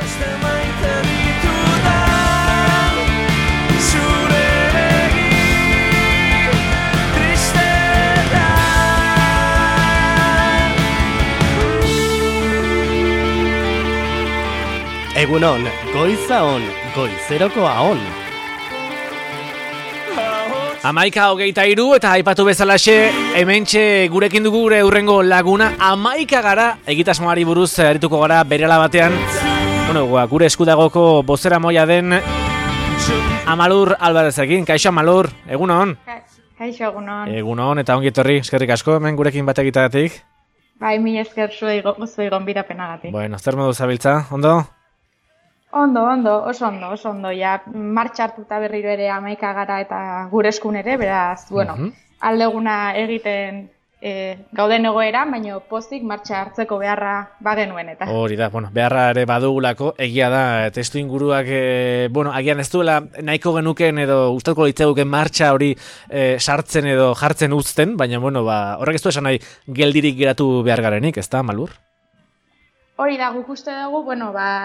Egunon, goiza on, goizerokoa on. 11:23 eta aipatu bezalaxe, hementxe gurekin dugu gure hurrengo laguna 11 gara egitasmoari buruz arituko gara berehala batean. Bueno, gure eskudagoko bozera moia den Amalur Albarezekin. Kaixo Amalur, egunon. Kaixo, egunon. Egunon eta ongi etorri, eskerrik asko hemen gurekin bat egiteagatik. Bai, mi esker zuei gonbidapenagatik. Bueno, zer modu zabiltza, ondo? Ondo, oso ondo, ja, martxa hartuta berriro ere 11 gara eta gure eskun ere, beraz, bueno, aldeguna egiten gauden egoera, baina pozik martxa hartzeko beharra bagenuen eta. Hori da, bueno, beharra ere badugulako, egia da, testu inguruak, bueno, agian ez duela nahiko genuken edo gustatuko litzaiguken martxa hori sartzen edo jartzen uzten, baina, bueno, horrek ez du esan nahi geldirik geratu behar garenik, ez da, Malur? Hori da, guk uste dugu, bueno,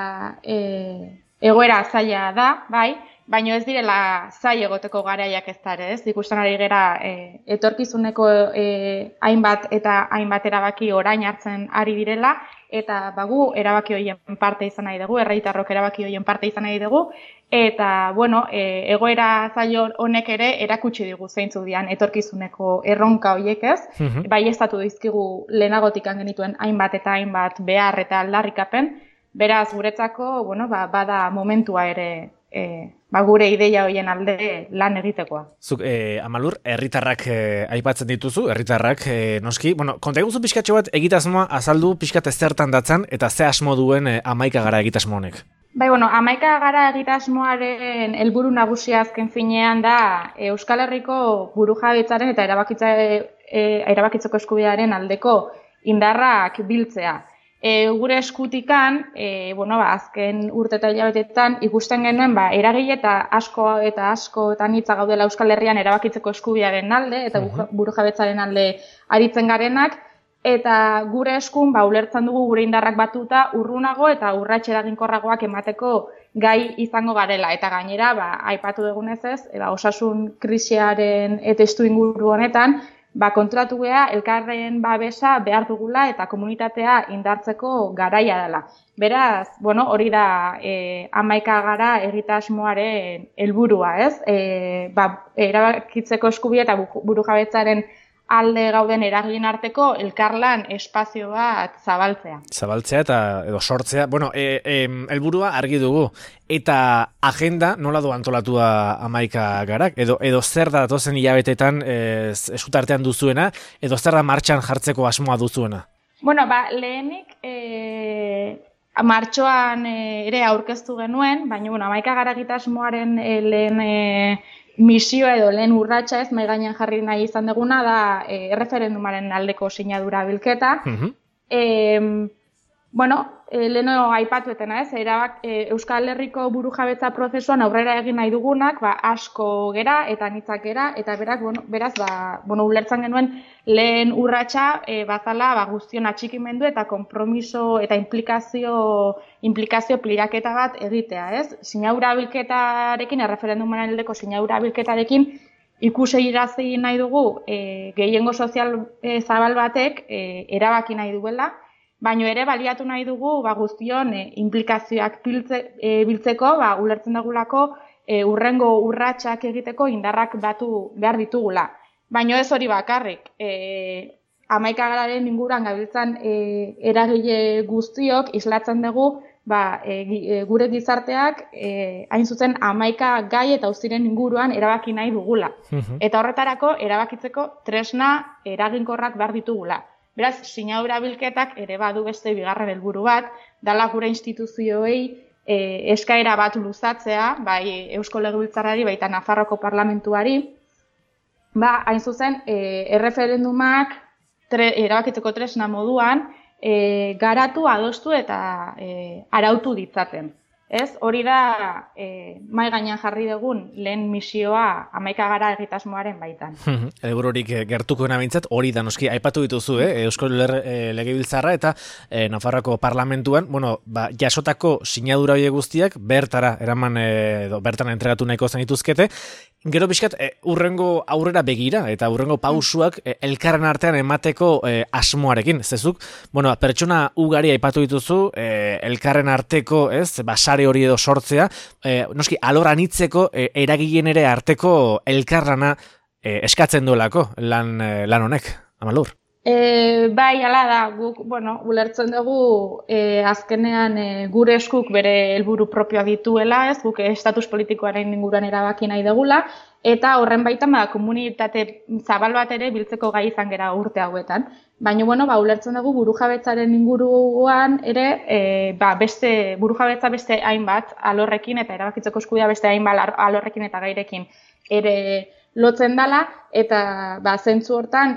egoera zaila da, bai, baina ez direla zail egoteko garaiak ez da ere, ez? Ikusten ari gera etorkizuneko hainbat erabaki orain hartzen ari direla, eta gu erabaki horien parte izan nahi dugu, herritarrok erabaki horien parte izan nahi dugu, eta, bueno, egoera zail honek ere erakutsi digu zeintzuk dian etorkizuneko erronka horiek ez, bai estatu dizkigu lehenagotik genituen hainbat eta hainbat behar eta aldarrikapen, beraz guretzako, bueno, bada momentua ere gure ideia horien alde lan egitekoa. Zuk, Amalur, herritarrak aipatzen dituzu, herritarrak noski, bueno, konta eguzu pixkatxo bat egitasmoa azaldu pixkat ezertan datzan eta ze asmo duen 11 gara egitasmo honek. Bai, bueno, 11 gara egitasmoaren helburu nagusia azken finean da Euskal Herriko burujabetzaren eta erabakitzeko eskubidearen aldeko indarrak biltzea. Gure eskutikan, bueno, azken urte eta hilabetetan ikusten genuen eragile eta asko eta hitza gaudela Euskal Herrian erabakitzeko eskubidearen alde eta burujabetzaren alde aritzen garenak, eta gure eskun ulertzen dugu gure indarrak batuta urrunago eta urrats eraginkorragoak emateko gai izango garela. Eta gainera, aipatu dugunez ez, osasun krisiaren testu inguru honetan, konturatu gea elkarren babesa behar dugula eta komunitatea indartzeko garaia dela. Beraz, bueno, hori da 11 gara egitasmoaren helburua, ez? Erabakitzeko eskubidea eta burujabetzaren alde gauden eragin arteko elkarlan espazio bat zabaltzea. Zabaltzea eta edo sortzea. Bueno, helburua argi dugu. Eta agenda nola du antolatua 11 garak? Edo zer da datozen hilabetetan eskutartean duzuena, edo zer da martxan jartzeko asmoa duzuena? Bueno, lehenik martxoan ere aurkeztu genuen, baina 11 gara egitasmoaren lehen misioa edo lehen urratsa ez mahai gainean jarri nahi izan duguna da erreferendumaren aldeko sinadura bilketa. Bueno, leheno aipatu etena ez, Euskal Herriko burujabetza prozesuan aurrera egin nahi dugunak, asko gera eta anitzak gera, eta beraz, ulertzen genuen lehen urratsa bazala guztion atxikimendu eta konpromiso eta implikazio pliraketa bat egitea, ez? Sinadura bilketarekin, erreferendumaren aldeko sinadura bilketarekin, ikusirazi nahi dugu gehiengo sozial zabal batek erabaki nahi duela, baina ere baliatu nahi dugu guztion implikazioak biltzeko, ulertzen dugulako urrengo urratsak egiteko indarrak batu behar ditugula. Baina ez hori bakarrik, 11 gararen inguruan gabiltzan eragile guztiok islatzen dugu gure gizarteak hain zuzen 11 gai eta auziren inguruan erabaki nahi dugula. Eta horretarako erabakitzeko tresna eraginkorrak behar ditugula. Beraz, sinadura bilketak ere badu beste bigarren helburu bat, dala gure instituzioei eskaera bat luzatzea, bai Eusko Legebiltzarrari, baita Nafarroko Parlamentuari, hain zuzen, erreferendumak erabakitzeko tresna moduan garatu, adostu eta arautu ditzaten. Ez, hori da mai gainean jarri dugun lehen misioa 11 gara egitasmoaren baitan. Helbururik gertukoena behintzat, hori da noski aipatu dituzu, Eusko Legebiltzarra eta Nafarroako parlamentuan, jasotako sinadura horiek guztiak bertara eraman edo bertan entregatu nahiko zenituzkete. Gero pixkat, urrengo aurrera begira eta urrengo pausuak elkarren artean emateko asmoarekin. Zezuk, pertsona ugari aipatu dituzu, elkarren arteko, sare hori edo sortzea, noski, alor anitzeko eragileen ere arteko elkarrana eskatzen duelako lan honek, Amalur. Bai, hala da, guk, ulertzen dugu azkenean gure eskuk bere helburu propioa dituela, guk estatus politikoaren inguruan erabaki nahi dugula, eta horren baitan komunitate zabal bat ere biltzeko gai izan gera urte hauetan. Baina, ulertzen dugu burujabetzaren inguruan ere, beste burujabetza beste hainbat alorrekin eta erabakitzeko eskubidea beste hainbat alorrekin eta gairekin ere lotzen dela, eta zentzu hortan,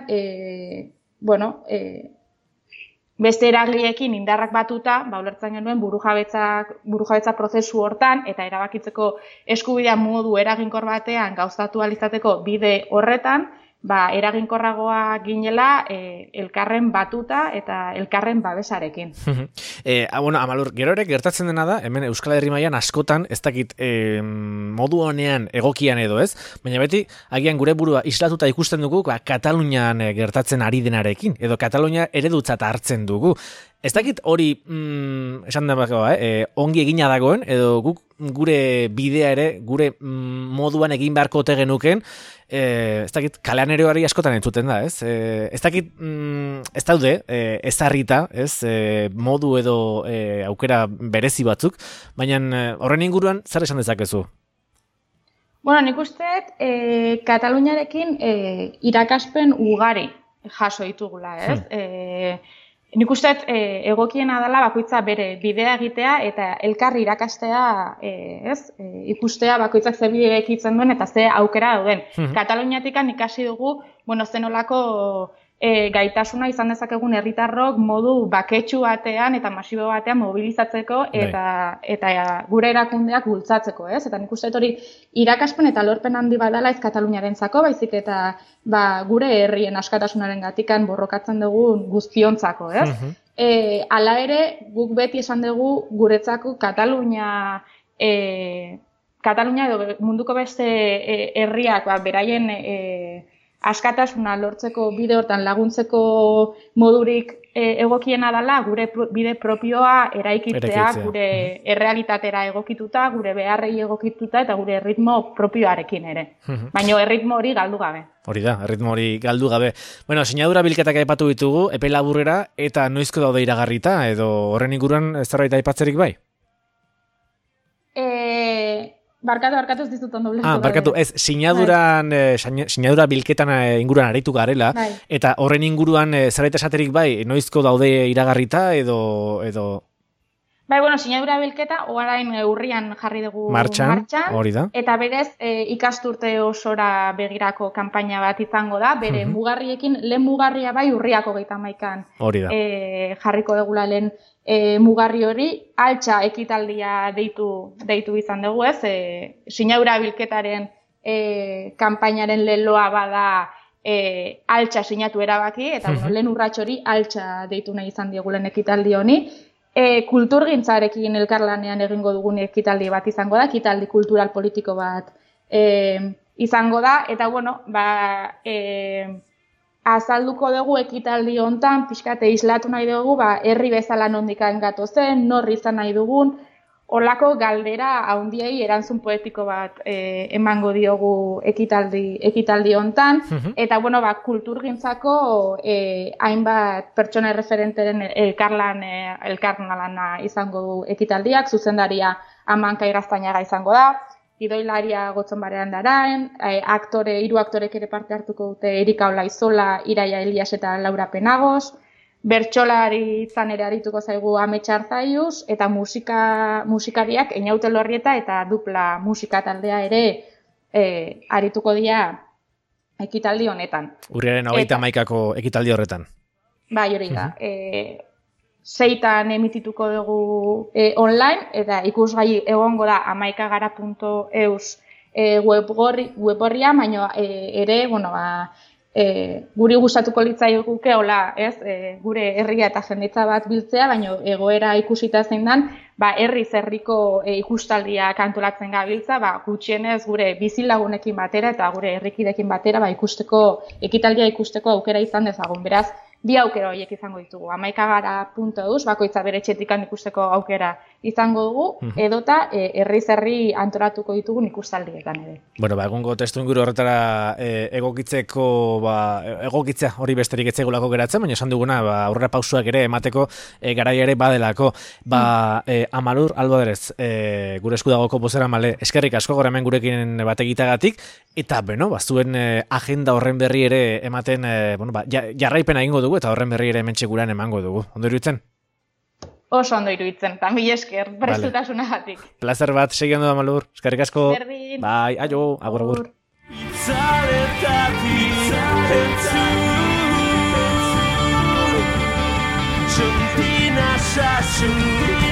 beste eragileekin indarrak batuta, ulertzen genuen burujabetza prozesu hortan eta erabakitzeko eskubidea modu eraginkor batean gauzatu ahal izateko bide horretan, eraginkorragoa ginela elkarren batuta eta elkarren babesarekin. Amalur, gero ere gertatzen dena da, hemen Euskal Herri mailan askotan, ez dakit modu honean egokian edo ez, baina beti, agian gure burua islatuta ikusten dugu, Katalunian gertatzen ari denarekin, edo Katalunia eredutzat hartzen dugu. Ez dakit hori, esan dut, ongi egina dagoen, edo guk gure bidea ere, gure moduan egin beharko ote genuken, ez dakit, kalean eroari askotan entzuten da, ez? Ez dakit, ez daude, ezarrita, ez, modu edo aukera berezi batzuk, baina horren inguruan, zer esan dezakezu? Nik uste, Kataluniarekin irakaspen ugari jaso ditugula, ez? Nik uste egokiena dela bakoitza bere bidea egitea eta elkarri irakastea, ikustea bakoitzak ze bidea ekitzen duen eta ze aukera dauden. Kataluniatikan ikasi dugu, zenolako gaitasuna izan dezakegun herritarrok modu baketsu batean eta masibo batean mobilizatzeko eta gure erakundeak bultzatzeko, ez? Eta nik uste hori irakaspen eta lorpen handi badala ez Kataluniarentzako, baizik eta gure herrien askatasunaren gatikan borrokatzen dugu guztiontzako, ez? Hala ere, guk beti esan dugu guretzako Katalunia edo munduko beste herriak beraien askatasuna lortzeko bide hortan laguntzeko modurik egokiena dela, gure bide propioa eraikitzea, gure errealitatera egokituta, gure beharrei egokituta eta gure erritmo propioarekin ere. Baina erritmo hori galdu gabe. Hori da, erritmo hori galdu gabe. Sinadura bilketak aipatu ditugu, epe laburrera, eta noizko daude iragarrita, edo horren inguruan zerbait aipatzerik bai? Barkatu ez dizut ondo ulertu. Barkatu, ez, sinadura bilketan inguruan aritu garela, eta horren inguruan zerbait esaterik bai, noizko daude iragarrita edo... Sinadura bilketa, orain urrian jarri dugu martxan, hori da. Eta berez ikasturte osora begirako kanpaina bat izango da, bere mugarriekin, lehen mugarria bai urriako 31an jarriko dugula lehen mugarri hori, altxa ekitaldia deitu izan dugu, ez? Sinadura bilketaren kanpainaren leloa bada altxa sinatu erabaki, eta lehen urrats hori altxa deitu nahi izan diegulen ekitaldi honi. Kulturgintzarekin elkarlanean egingo dugun ekitaldi bat izango da, ekitaldi kultural politiko bat izango da, eta azalduko dugu ekitaldi hontan, pixkate islatu nahi dugu, herri bezala nondikan gatozen, norri izan nahi dugun, holako galdera handiei erantzun poetiko bat emango diogu ekitaldi hontan, eta kulturgintzako hainbat pertsona referenteren elkarlana izango du ekitaldiak, zuzendaria Amanka Igaztainaga izango da, Idoilaria Gotzonbarean daraen, hiru aktorek ere parte hartuko dute Erika Olaizola, Iraia Elias eta Laura Penagos, bertsolari izan ere arituko zaigu Amets Arzaiuz, eta musikariak Einaute Lorrieta eta dupla musika taldea ere arituko dira ekitaldi honetan. Urriaren 31ako ekitaldi horretan. Bai, hori da. 6tan emitituko dugu online, eta ikusgai egongo da amaikagara.eus web-orria, baina ere, bueno, guri gustatuko litzaiguke hola, ez? Gure herria eta jendetza bat biltzea, baina egoera ikusita zein dan, herriz herriko ikustaldiak antolatzen gabiltza, gutxienez gure bizilagunekin batera eta gure herrikidekin batera ikusteko, ekitaldia ikusteko aukera izan dezagun. Beraz, bi aukera horiek izango ditugu. Amaikagara.eus, bakoitza bere etxetikan ikusteko aukera izango dugu, edota herriz herri antolatuko ditugun ikustaldietan ere. Bueno, egungo testuinguru horretara egokitzea hori besterik etzegulako geratzen, baina esan duguna aurrera pausuak ere emateko garaia ere badelako. Amalur Alboderez, gure eskudagoko bozera male, eskerrik asko gaur hemen gurekin bat egitagatik, eta zuen agenda horren berri ere ematen, jarraipena egingo dugu, eta horren berri ere hemen txekuran emango dugu. Ondo iruditzen? Oso ondo iruditzen, eta mila esker, prestutasunagatik. Plazer bat, segi ondo Amalur, eskerrik asko. Berdin. Bai, aio, agur. Jumpina